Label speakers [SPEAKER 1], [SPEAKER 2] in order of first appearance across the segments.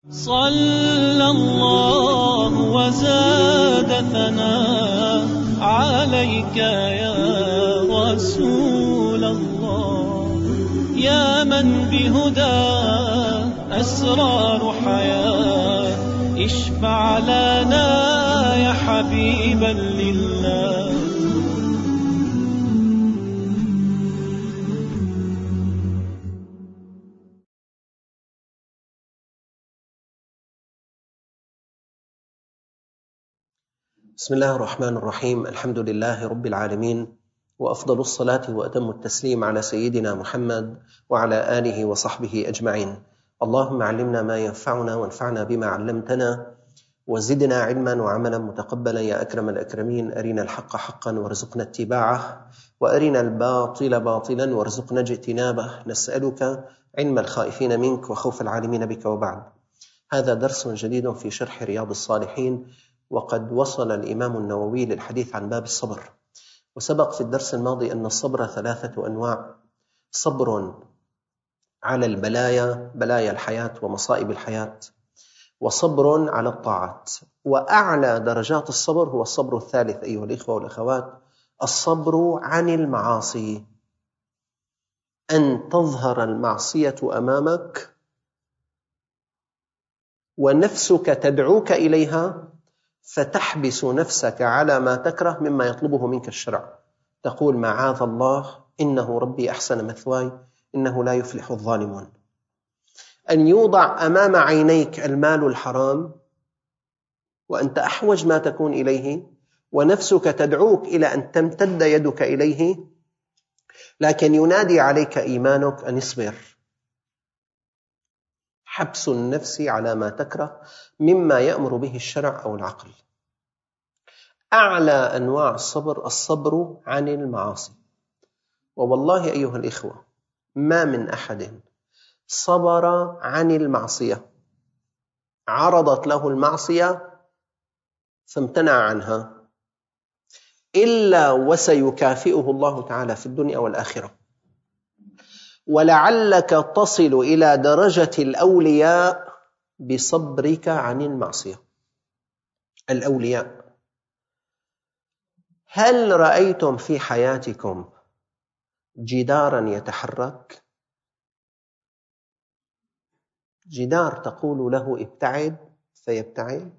[SPEAKER 1] صلى الله وزاد ثناء عليك يا رسول الله، يا من بهدى أسرار حياة، اشفع لنا يا حبيبا لله.
[SPEAKER 2] بسم الله الرحمن الرحيم. الحمد لله رب العالمين، وأفضل الصلاة وأتم التسليم على سيدنا محمد وعلى آله وصحبه أجمعين. اللهم علمنا ما ينفعنا وانفعنا بما علمتنا، وزدنا علما وعملا متقبلا يا أكرم الأكرمين. أرنا الحق حقا وارزقنا اتباعه، وأرنا الباطل باطلا وارزقنا اجتنابه. نسألك علم الخائفين منك وخوف العالمين بك. وبعد، هذا درس جديد في شرح رياض الصالحين، وقد وصل الإمام النووي للحديث عن باب الصبر. وسبق في الدرس الماضي أن الصبر 3 أنواع: صبر على البلايا، بلايا الحياة ومصائب الحياة، وصبر على الطاعات. وأعلى درجات الصبر هو الصبر الثالث أيها الإخوة والأخوات، الصبر عن المعاصي. أن تظهر المعصية أمامك ونفسك تدعوك إليها، فتحبس نفسك على ما تكره مما يطلبه منك الشرع. تقول معاذ الله، إنه ربي أحسن مثواي، إنه لا يفلح الظالمون. أن يوضع أمام عينيك المال الحرام وأنت أحوج ما تكون إليه، ونفسك تدعوك إلى أن تمتد يدك إليه، لكن ينادي عليك إيمانك أن اصبر. حبس النفس على ما تكره مما يأمر به الشرع أو العقل. أعلى أنواع الصبر الصبر عن المعاصي. ووالله أيها الإخوة، ما من أحد صبر عن المعصية، عرضت له المعصية فامتنع عنها، إلا وسيكافئه الله تعالى في الدنيا والآخرة. ولعلك تصل إلى درجة الأولياء بصبرك عن المعصية. الأولياء، هل رأيتم في حياتكم جدارا يتحرك؟ جدار تقول له ابتعد فيبتعد؟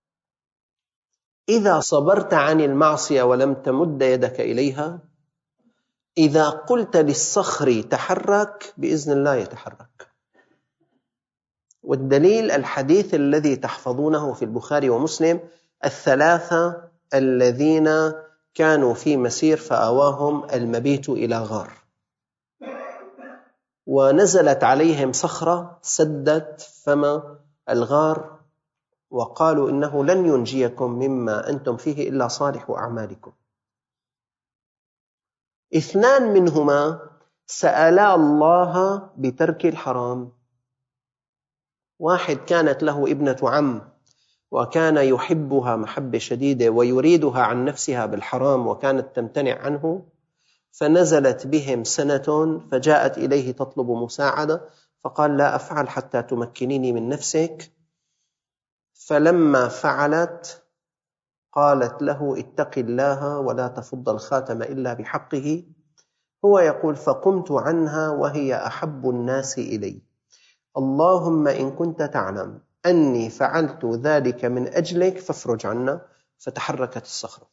[SPEAKER 2] إذا صبرت عن المعصية ولم تمد يدك إليها، إذا قلت للصخر تحرك بإذن الله يتحرك. والدليل الحديث الذي تحفظونه في البخاري ومسلم: 3 الذين كانوا في مسير فآواهم المبيت إلى غار، ونزلت عليهم صخرة سدت فم الغار، وقالوا إنه لن ينجيكم مما أنتم فيه إلا صالح أعمالكم. 2 منهما سألا الله بترك الحرام. واحد كانت له ابنة عم، وكان يحبها محبة شديدة ويريدها عن نفسها بالحرام، وكانت تمتنع عنه، فنزلت بهم سنة، فجاءت إليه تطلب مساعدة، فقال: لا أفعل حتى تمكنيني من نفسك. فلما فعلت قالت له: اتق الله ولا تفض الخاتم إلا بحقه. هو يقول: فقمت عنها وهي أحب الناس إلي، اللهم إن كنت تعلم أني فعلت ذلك من أجلك فافرج عنا. فتحركت الصخرة.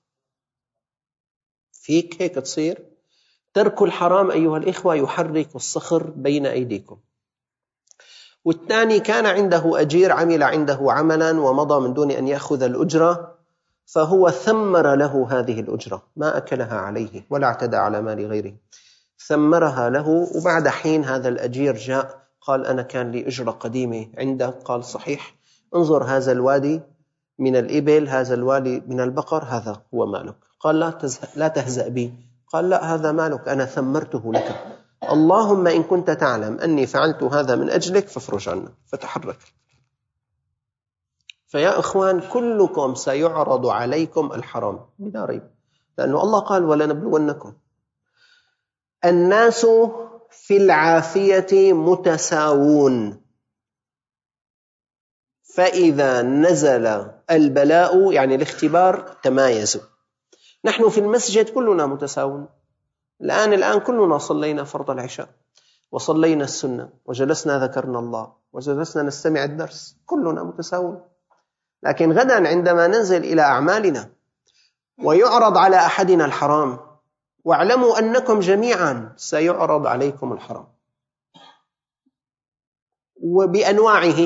[SPEAKER 2] فيك هيك تصير؟ ترك الحرام أيها الإخوة يحرك الصخر بين أيديكم. والثاني كان عنده أجير، عمل عنده عملا ومضى من دون أن يأخذ الأجرة، فهو ثمر له هذه الأجرة، ما أكلها عليه ولا اعتدى على مال غيره، ثمرها له. وبعد حين هذا الأجير جاء قال: أنا كان لي أجرة قديمة عندك. قال: صحيح، انظر هذا الوادي من الإبل، هذا الوادي من البقر، هذا هو مالك. قال: لا تهزأ بي. قال: لا، هذا مالك، أنا ثمرته لك، اللهم إن كنت تعلم أني فعلت هذا من أجلك فافرج عنا. فتحرك. فيا إخوان، كلكم سيعرض عليكم الحرام بلا ريب، لأنه الله قال: ولنبلونكم. الناس في العافية متساوون، فإذا نزل البلاء يعني الاختبار تمايزوا. نحن في المسجد كلنا متساوون، الآن كلنا صلينا فرض العشاء وصلينا السنة وجلسنا ذكرنا الله وجلسنا نستمع الدرس، كلنا متساوون. لكن غدا عندما ننزل إلى أعمالنا ويعرض على أحدنا الحرام، واعلموا أنكم جميعا سيعرض عليكم الحرام وبأنواعه،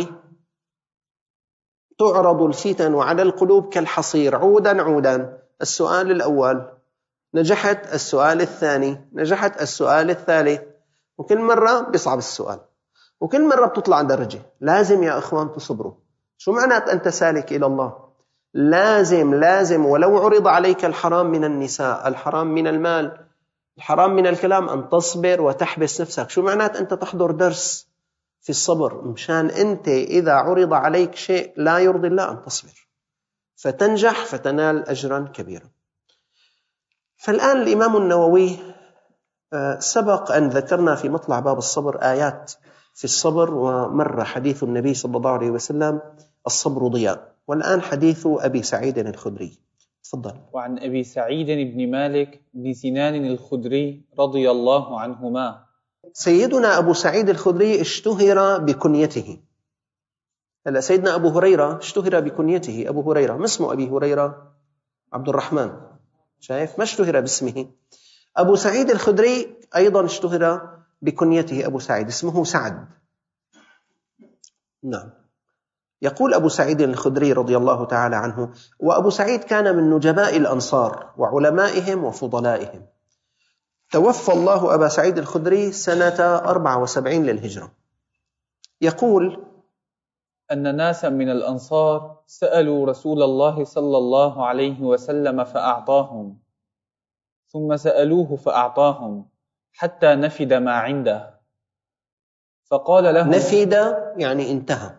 [SPEAKER 2] تعرض الفتن على القلوب كالحصير عودا عودا. السؤال الأول نجحت، السؤال الثاني نجحت، السؤال الثالث، وكل مرة بيصعب السؤال وكل مرة بتطلع درجة. لازم يا إخوان تصبروا. شو معنات أنت سالك إلى الله؟ لازم ولو عرض عليك الحرام من النساء، الحرام من المال، الحرام من الكلام، أن تصبر وتحبس نفسك. شو معنات أنت تحضر درس في الصبر؟ مشان أنت إذا عرض عليك شيء لا يرضي الله أن تصبر فتنجح فتنال أجرا كبيرا. فالآن الإمام النووي سبق أن ذكرنا في مطلع باب الصبر آيات في الصبر، ومر حديث النبي صلى الله عليه وسلم الصبر ضياء. والآن حديث أبي سعيد الخدري، تفضل.
[SPEAKER 3] وعن أبي سعيد بن مالك بن سنان الخدري رضي الله عنهما.
[SPEAKER 2] سيدنا أبو سعيد الخدري اشتهر بكنيته. هلا سيدنا أبو هريرة اشتهر بكنيته أبو هريرة، ما اسمه أبي هريرة؟ عبد الرحمن، شايف؟ ما اشتهر باسمه. أبو سعيد الخدري أيضا اشتهر بكنيته أبو سعيد، اسمه سعد. نعم. يقول أبو سعيد الخدري رضي الله تعالى عنه: وأبو سعيد كان من نجباء الأنصار وعلمائهم وفضلائهم. توفى الله أبا سعيد الخدري سنة 74 للهجرة. يقول
[SPEAKER 3] أن ناسا من الأنصار سألوا رسول الله صلى الله عليه وسلم فأعطاهم، ثم سألوه فأعطاهم حتى نفد ما عنده، فقال لهم:
[SPEAKER 2] نفد يعني انتهى،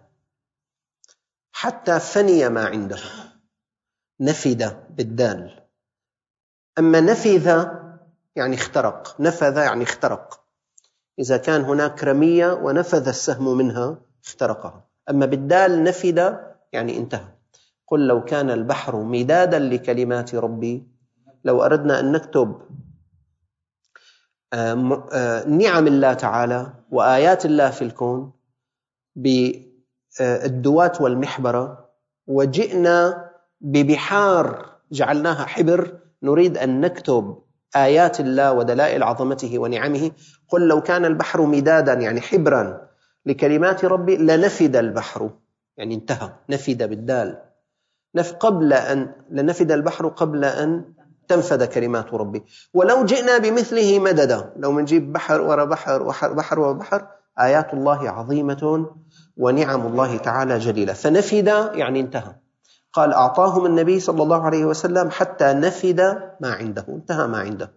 [SPEAKER 2] حتى فني ما عنده، نفد بالدال. أما نفذ يعني اخترق، نفذ يعني اخترق، إذا كان هناك رمية ونفذ السهم منها اخترقها. أما بالدال نفد يعني انتهى. قل لو كان البحر مدادا لكلمات ربي، لو أردنا أن نكتب نعم الله تعالى وآيات الله في الكون بالدوات والمحبرة، وجئنا ببحار جعلناها حبر نريد أن نكتب آيات الله ودلائل عظمته ونعمه، قل لو كان البحر مدادا يعني حبرا لكلمات ربي لنفد البحر يعني انتهى، نفد بالدال، لنفد البحر قبل أن تنفد كلمات ربي. ولو جئنا بمثله مددا، لو منجيب بحر ورا بحر وبحر وبحر، آيات الله عظيمة ونعم الله تعالى جليلة. فنفد يعني انتهى. قال أعطاهم النبي صلى الله عليه وسلم حتى نفد ما عنده، انتهى ما عنده.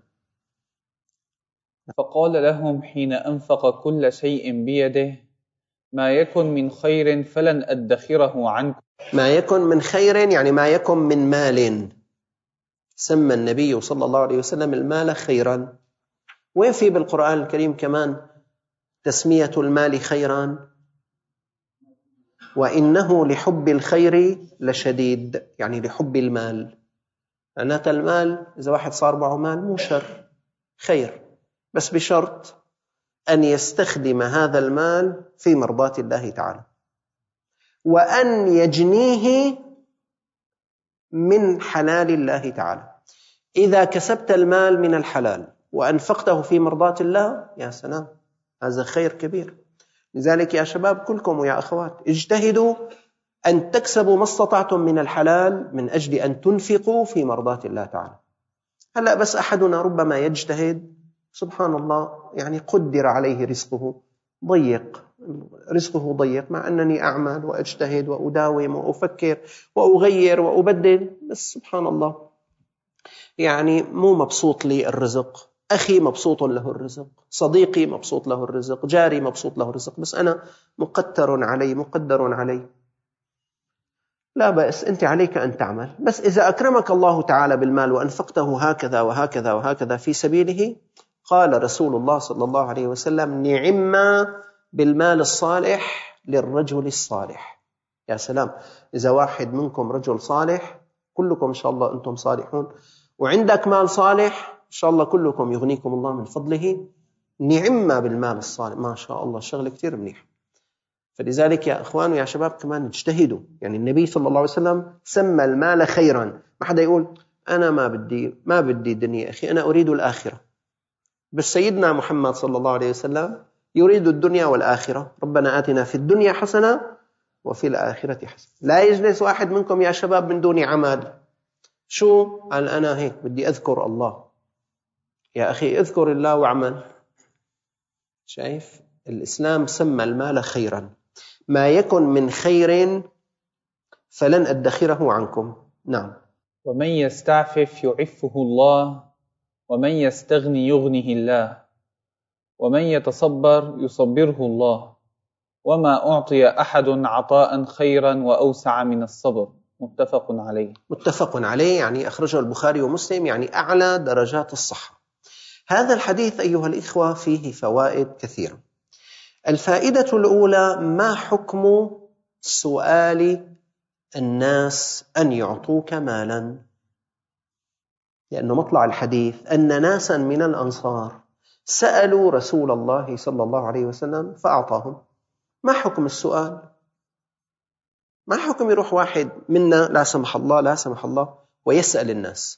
[SPEAKER 3] فقال لهم حين أنفق كل شيء بيده: ما يكن من خير فلن أدخره عنكم.
[SPEAKER 2] ما يكن من خير يعني ما يكن من مال. سمى النبي صلى الله عليه وسلم المال خيرا. وين في بالقرآن الكريم كمان تسمية المال خيرا؟ وإنه لحب الخير لشديد، يعني لحب المال. معناته المال إذا واحد صار معه مال مو شر، خير، بس بشرط أن يستخدم هذا المال في مرضاة الله تعالى، وأن يجنيه من حلال الله تعالى. إذا كسبت المال من الحلال وأنفقته في مرضاة الله، يا سلام، هذا خير كبير. لذلك يا شباب كلكم ويا أخوات اجتهدوا أن تكسبوا ما استطعتم من الحلال من أجل أن تنفقوا في مرضاة الله تعالى. هلأ بس أحدنا ربما يجتهد، سبحان الله، يعني قدر عليه رزقه ضيق، رزقه ضيق، مع أنني أعمل وأجتهد وأداوم وأفكر وأغير وأبدل، بس سبحان الله يعني مو مبسوط لي الرزق. أخي مبسوط له الرزق، صديقي مبسوط له الرزق، جاري مبسوط له الرزق، بس أنا مقدر علي. لا بأس، أنت عليك أن تعمل، بس إذا أكرمك الله تعالى بالمال وأنفقته هكذا وهكذا وهكذا في سبيله، قال رسول الله صلى الله عليه وسلم: نعم بالمال الصالح للرجل الصالح. يا سلام، إذا واحد منكم رجل صالح، كلكم إن شاء الله أنتم صالحون، وعندك مال صالح، إن شاء الله كلكم يغنيكم الله من فضله، نعمة بالمال الصالح، ما شاء الله، شغل كتير منيح. فلذلك يا إخوان ويا شباب كمان اجتهدوا. يعني النبي صلى الله عليه وسلم سمى المال خيرا. ما حدا يقول أنا ما بدي دنيا أخي، أنا أريد الآخرة. بس سيدنا محمد صلى الله عليه وسلم يريد الدنيا والآخرة. ربنا آتنا في الدنيا حسنة وفي الآخرة حسنة. لا يجلس واحد منكم يا شباب من دون عمل. شو؟ قال أنا هيك بدي أذكر الله. يا أخي اذكر الله واعمل. شايف؟ الإسلام سمى المال خيرا. ما يكن من خير فلن أدخره عنكم. نعم.
[SPEAKER 3] ومن يستعفف يعفه الله، ومن يستغني يغنه الله، ومن يتصبر يصبره الله، وما أعطي أحد عطاء خيرا وأوسع من الصبر. متفق عليه.
[SPEAKER 2] متفق عليه، يعني أخرجه البخاري ومسلم، يعني أعلى درجات الصحة. هذا الحديث أيها الإخوة فيه فوائد كثيرة. الفائدة الأولى: ما حكم سؤال الناس أن يعطوك مالا؟ لأنه مطلع الحديث أن ناسا من الأنصار سألوا رسول الله صلى الله عليه وسلم فأعطاهم. ما حكم السؤال؟ ما حكم يروح واحد منا لا سمح الله ويسأل الناس؟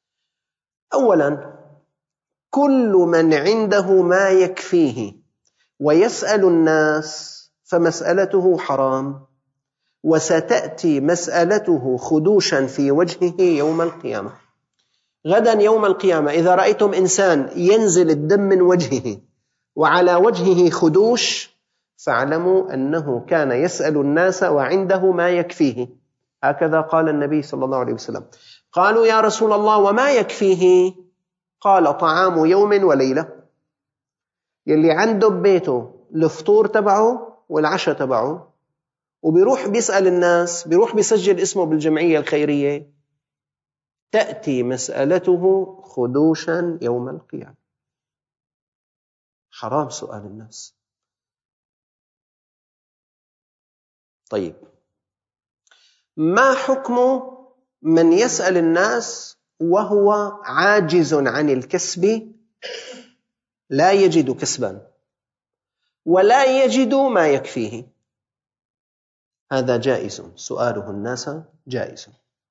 [SPEAKER 2] أولا، كل من عنده ما يكفيه ويسأل الناس فمسألته حرام، وستأتي مسألته خدوشا في وجهه يوم القيامة. غدا يوم القيامة إذا رأيتم إنسان ينزل الدم من وجهه وعلى وجهه خدوش، فاعلموا أنه كان يسأل الناس وعنده ما يكفيه. هكذا قال النبي صلى الله عليه وسلم. قالوا يا رسول الله وما يكفيه؟ قال طعام يوم وليلة. يلي عنده ببيته الفطور تبعه والعشاء تبعه، وبيروح بيسأل الناس، بيروح بيسجل اسمه بالجمعية الخيرية، تأتي مسألته خدوشا يوم القيامة. حرام سؤال الناس. طيب، ما حكم من يسأل الناس وهو عاجز عن الكسب، لا يجد كسبا ولا يجد ما يكفيه؟ هذا جائز، سؤاله الناس جائز.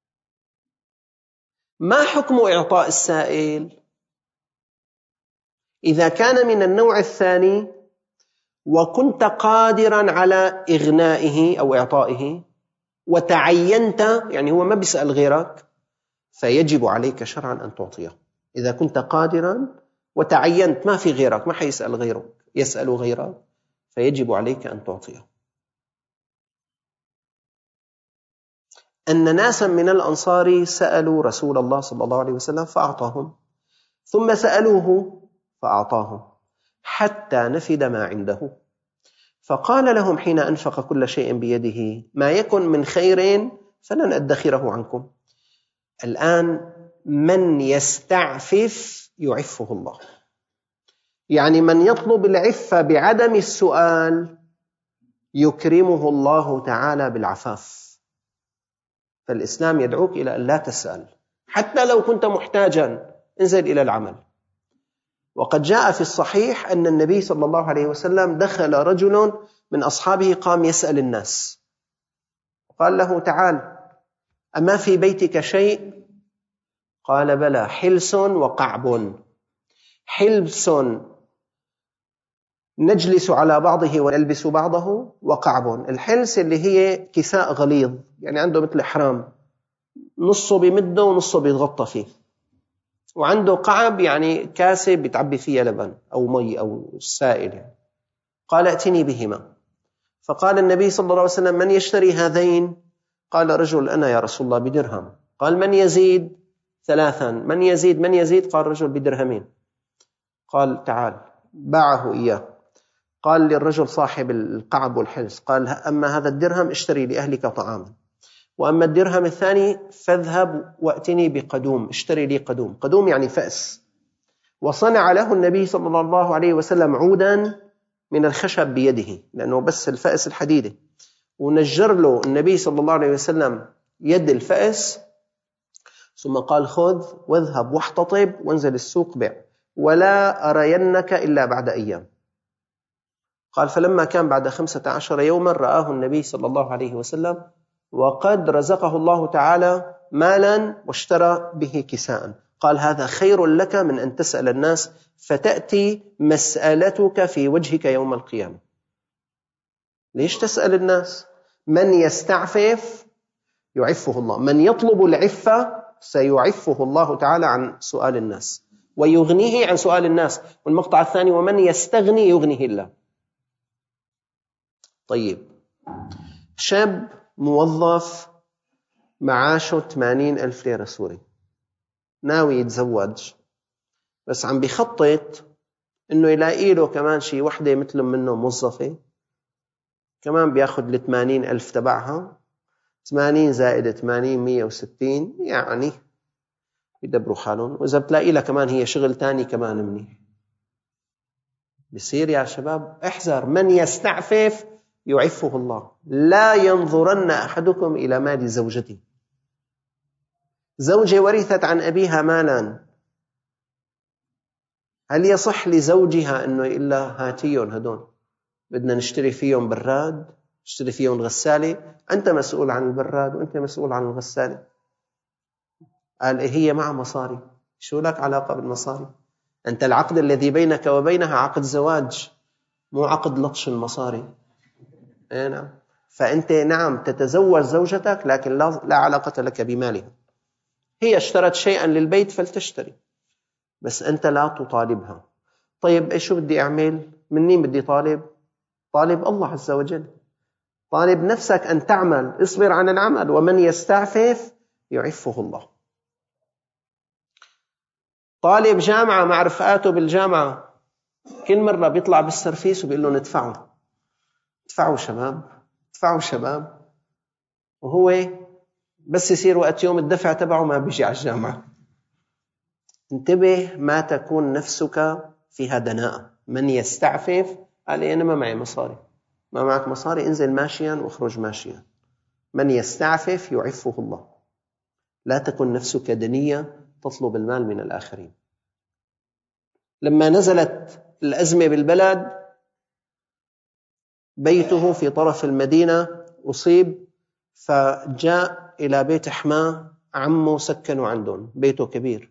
[SPEAKER 2] ما حكم إعطاء السائل إذا كان من النوع الثاني وكنت قادرا على إغنائه أو إعطائه وتعينت، يعني هو ما بيسأل غيرك، فيجب عليك شرعا أن تعطيه. إذا كنت قادرا وتعينت ما في غيرك، ما حيسأل غيرك، يسأل غيرك، فيجب عليك أن تعطيه. أن ناسا من الأنصار سألوا رسول الله صلى الله عليه وسلم فأعطاهم، ثم سألوه فأعطاهم حتى نفد ما عنده، فقال لهم حين أنفق كل شيء بيده ما يكن من خير فلن أدخره عنكم. الآن من يستعفف يعفه الله، يعني من يطلب العفة بعدم السؤال يكرمه الله تعالى بالعفاف. فالإسلام يدعوك إلى أن لا تسأل، حتى لو كنت محتاجا انزل إلى العمل. وقد جاء في الصحيح أن النبي صلى الله عليه وسلم دخل رجل من أصحابه قام يسأل الناس، قال له تعال أما في بيتك شيء؟ قال بلى، حلس وقعب. حلس نجلس على بعضه ونلبس بعضه، وقعب الحلس اللي هي كساء غليظ، يعني عنده مثل حرام نصه بمده ونصه بيتغطى فيه، وعنده قعب يعني كاسة بتعبي فيها لبن أو مي أو سائل يعني. قال ائتني بهما. فقال النبي صلى الله عليه وسلم من يشتري هذين؟ قال رجل أنا يا رسول الله بدرهم. قال من يزيد؟ 3. من يزيد؟ قال رجل بدرهمين. قال تعال، باعه إياه. قال للرجل صاحب القعب والحلس، قال أما هذا الدرهم اشتري لأهلك طعاما، وأما الدرهم الثاني فاذهب وأتني بقدوم، اشتري لي قدوم. قدوم يعني فأس. وصنع له النبي صلى الله عليه وسلم عودا من الخشب بيده، لأنه بس الفأس الحديدة، ونجر له النبي صلى الله عليه وسلم يد الفأس، ثم قال: خذ واذهب واحتطب وانزل السوق بيع، ولا أرينك إلا بعد أيام. قال: فلما كان بعد 15 يوما رآه النبي صلى الله عليه وسلم وقد رزقه الله تعالى مالا واشترى به كساء. قال: هذا خير لك من أن تسأل الناس فتأتي مسألتك في وجهك يوم القيامة. ليش تسأل الناس؟ من يستعفف يعفه الله، من يطلب العفة سيعفه الله تعالى عن سؤال الناس ويغنيه عن سؤال الناس. والمقطع الثاني: ومن يستغني يغنيه الله. طيب، شاب موظف معاشه 80,000 ليرة سوري، ناوي يتزوج، بس عم بيخطط انه يلاقي له كمان شي وحدة مثل منه موظفة كمان بياخد 80,000 تبعها، 80 زائد 80 160، يعني يدبروا حالهم. وإذا بتلاقي لها كمان هي شغل تاني كمان منيح. بصير يا شباب احذر، من يستعفف يعفه الله. لا ينظرن أحدكم إلى مال زوجته. زوجة ورثت عن أبيها مالا، هل يصح لزوجها أنه يقول لها هاتيهم هدول بدنا نشتري فيهم براد، نشتري فيهم غسالة، أنت مسؤول عن البراد وأنت مسؤول عن الغسالة؟ قال: هي مع مصاري. شو لك علاقة بالمصاري؟ أنت العقد الذي بينك وبينها عقد زواج، مو عقد لطش المصاري. نعم. فأنت نعم تتزوج زوجتك، لكن لا علاقة لك بمالها. هي اشترت شيئا للبيت فلتشتري، بس أنت لا تطالبها. طيب إيش بدي أعمل؟ مني بدي طالب الله عز وجل. طالب نفسك أن تعمل، اصبر عن العمل. ومن يستعفف يعفه الله. طالب جامعة مع رفقاته بالجامعة، كل مرة بيطلع بالسرفيس وبيقول لهم ادفعوا شباب، وهو بس يصير وقت يوم الدفع تبعه ما بيجي على الجامعة. انتبه، ما تكون نفسك فيها دناءة. من يستعفف قال: أنا ما معي مصاري. ما معك مصاري؟ انزل ماشيا واخرج ماشيا. من يستعفف يعفه الله. لا تكن نفسك دنية تطلب المال من الآخرين. لما نزلت الأزمة بالبلد، بيته في طرف المدينة أصيب، فجاء إلى بيت حماه، عمه سكنوا عندهم، بيته كبير،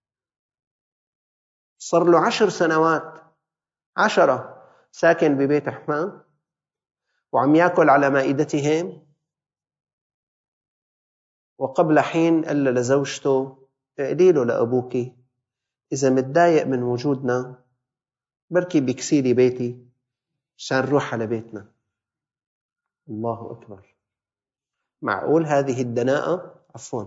[SPEAKER 2] صار له 10 سنوات 10 ساكن ببيت حماه وعم يأكل على مائدتهم. وقبل حين قال لزوجته: اقلي له لأبوك إذا متضايق من وجودنا بركي بيكسيلي بيتي عشان نروح على بيتنا. الله أكبر. معقول هذه الدناءة،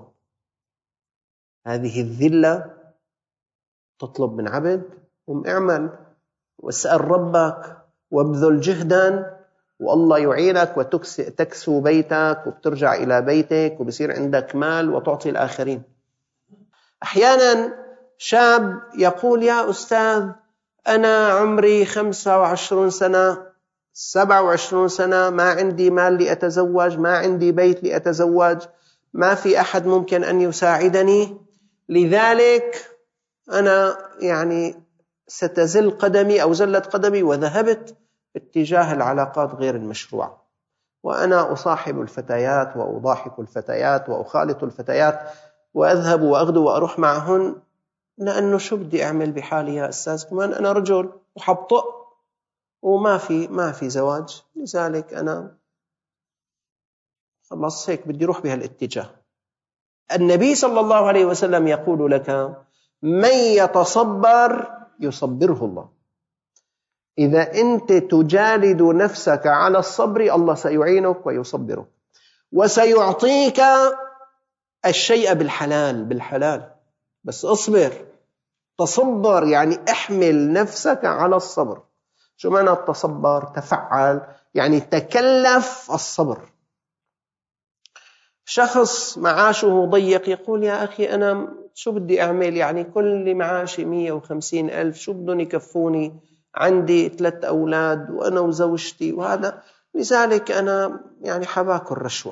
[SPEAKER 2] هذه الذلة تطلب من عبد؟ اعمل واسأل ربك وابذل جهدا، والله يعينك وتكسو بيتك وبترجع إلى بيتك وبصير عندك مال وتعطي الآخرين. أحيانا شاب يقول: يا أستاذ أنا عمري 25 سنة 27 سنة، ما عندي مال لأتزوج، ما عندي بيت لأتزوج، ما في أحد ممكن أن يساعدني، لذلك أنا ستزل قدمي أو زلت قدمي وذهبت اتجاه العلاقات غير المشروعة، وأنا أصاحب الفتيات وأضاحك الفتيات وأخالط الفتيات وأذهب وأغدو وأروح معهن، لأنه شو بدي أعمل بحالي يا أستاذ؟ كمان أنا رجل وحبطئ وما في زواج، لذلك أنا خلص هيك بدي أروح بهالاتجاه. النبي صلى الله عليه وسلم يقول لك: من يتصبر يصبره الله. إذا أنت تجالد نفسك على الصبر الله سيعينك ويصبرك وسيعطيك الشيء بالحلال. بس اصبر، تصبر، يعني احمل نفسك على الصبر. شو معنى التصبر؟ تفعل، يعني تكلف الصبر. شخص معاشه ضيق يقول: يا أخي أنا شو بدي أعمل؟ كل معاشي 150,000 شو بدهم يكفوني؟ عندي 3 أولاد وأنا وزوجتي وهذا، لذلك أنا يعني حباكل رشوة،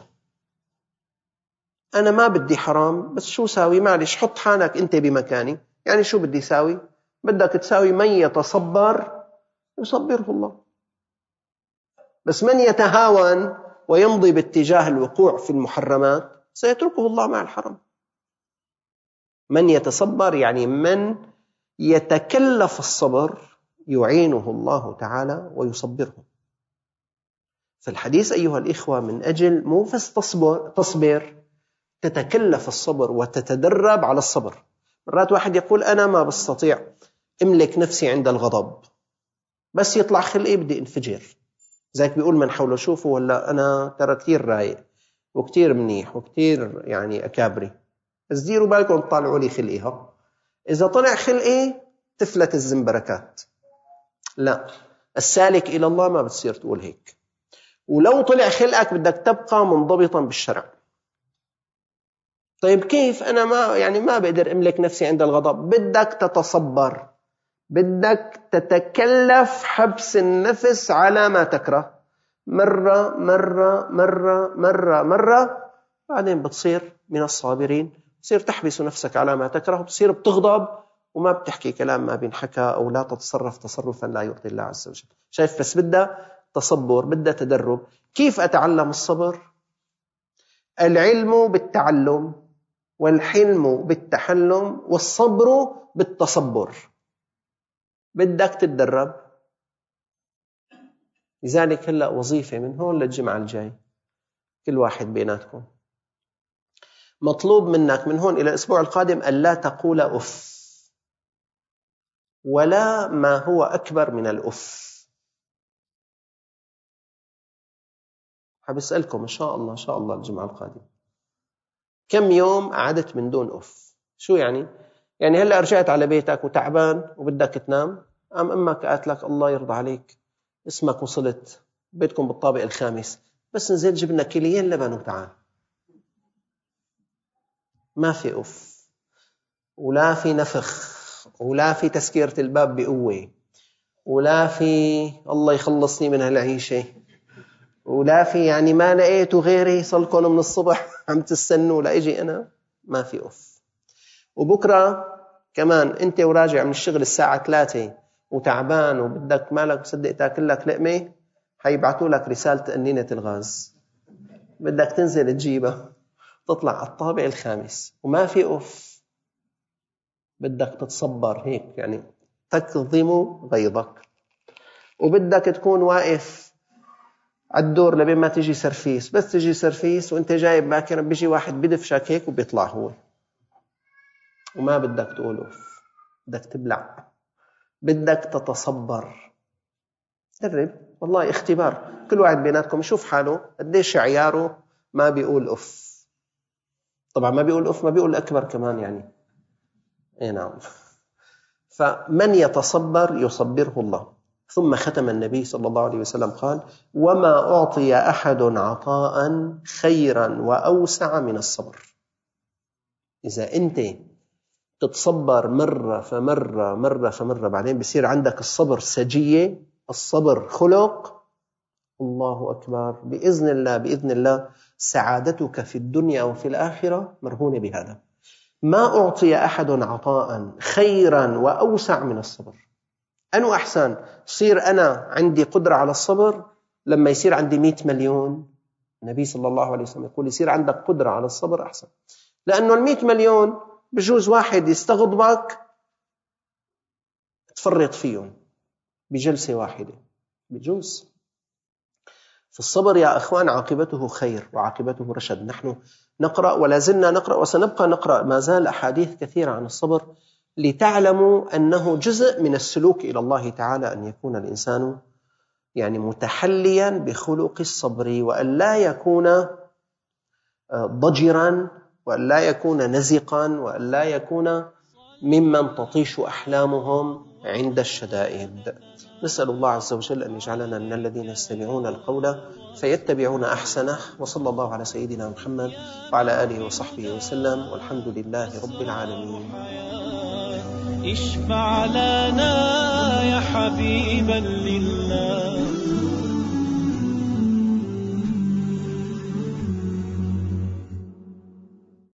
[SPEAKER 2] أنا ما بدي حرام، بس شو ساوي؟ معلش حط حالك أنت بمكاني، يعني شو بدي ساوي؟ بدك تساوي من يتصبر يصبره الله. بس من يتهاون ويمضي باتجاه الوقوع في المحرمات سيتركه الله مع الحرم. من يتصبر يعني من يتكلف الصبر يعينه الله تعالى ويصبره. فالحديث أيها الإخوة من أجل مو بس تصبر، تتكلف الصبر وتتدرب على الصبر. مرات واحد يقول أنا ما بستطيع أملك نفسي عند الغضب، بس يطلع خلقي بدي انفجر. ذاك بيقول من حوله شوفوا ولا أنا ترى كتير رايق وكتير منيح وكتير يعني أكابري، بس ديروا بالكم تطالعوا لي خلقي. إذا طلع خلقي تفلت الزنبركات. لا، السالك إلى الله ما بتصير تقول هيك. ولو طلع خلقك بدك تبقى منضبطا بالشرع. طيب كيف أنا ما بقدر أملك نفسي عند الغضب؟ بدك تتصبر، بدك تتكلف حبس النفس على ما تكره، مرة مرة مرة مرة مرة، بعدين بتصير من الصابرين، بتصير تحبس نفسك على ما تكره، بتصير بتغضب وما بتحكي كلام ما بينحكى أو لا تتصرف تصرفا لا يرضي الله عز وجل. شايف؟ بس بدها تصبر، بدها تدرب. كيف أتعلم الصبر؟ العلم بالتعلم، والحلم بالتحلم، والصبر بالتصبر. بدك تتدرب. لذلك هلأ وظيفة من هون للجمعة الجاي، كل واحد بيناتكم مطلوب منك من هون إلى الأسبوع القادم ألا تقول أف ولا ما هو أكبر من الأف. حبسألكم إن شاء الله الجمعة القادمة كم يوم قعدت من دون أف؟ شو يعني؟ يعني هلأ رجعت على بيتك وتعبان وبدك تنام، أم أمك قالت لك الله يرضى عليك اسمك وصلت بيتكم بالطابق الخامس، بس نزل جبنا كيلين لبن وتعال. ما في أف ولا في نفخ ولا في تسكيرة الباب بقوة ولا في الله يخلصني من هالعيشة ولا في يعني ما لقيتوا غيري صلكم من الصبح عم تستنوا لأجي أنا. ما في أف. وبكرة كمان أنت وراجع من الشغل الساعة 3 وتعبان وبدك مالك مصدق تاكل لك لقمة، حيبعتوا لك رسالة تأنينة الغاز، بدك تنزل تجيبها، تطلع على الطابق الخامس وما في أف. بدك تتصبر هيك، يعني تكظم غيظك، وبدك تكون واقف على الدور لبين ما تجي سرفيس. بس تجي سرفيس وانت جايب باكر بيجي واحد بدفشك هيك وبيطلع هو، وما بدك تقول أف، بدك تبلع، بدك تتصبر. درب والله اختبار، كل واحد بيناتكم يشوف حاله قديش عياره ما بيقول أف. طبعا ما بيقول أف، ما بيقول أكبر كمان يعني. اي نعم. فمن يتصبر يصبره الله. ثم ختم النبي صلى الله عليه وسلم قال: وما أعطي أحد عطاء خيرا وأوسع من الصبر. إذا أنت تتصبر مرة فمرة بعدين بيصير عندك الصبر سجية، الصبر خلق، الله أكبر، بإذن الله سعادتك في الدنيا وفي الآخرة مرهونة بهذا. ما أعطي أحد عطاء خيرا وأوسع من الصبر. أنو أحسن؟ صير أنا عندي قدرة على الصبر لما يصير عندي 100 مليون؟ النبي صلى الله عليه وسلم يقول يصير عندك قدرة على الصبر أحسن، لأنه 100 مليون بجوز واحد يستغضبك تفرط فيهم بجلسة واحدة، بجوز. في الصبر يا أخوان عاقبته خير وعاقبته رشد. نحن نقرأ ولا زلنا نقرأ وسنبقى نقرأ ما زال أحاديث كثيرة عن الصبر لتعلموا أنه جزء من السلوك إلى الله تعالى أن يكون الإنسان يعني متحليا بخلق الصبر، وأن لا يكون ضجرا، وأن لا يكون نزقا، وأن لا يكون ممن تطيش أحلامهم عند الشدائد. نسأل الله عز وجل أن يجعلنا من الذين يستمعون القول فيتبعون أحسنه. وصلى الله على سيدنا محمد وعلى آله وصحبه وسلم، والحمد لله رب العالمين.
[SPEAKER 1] اشفع لنا يا حبيبا لله.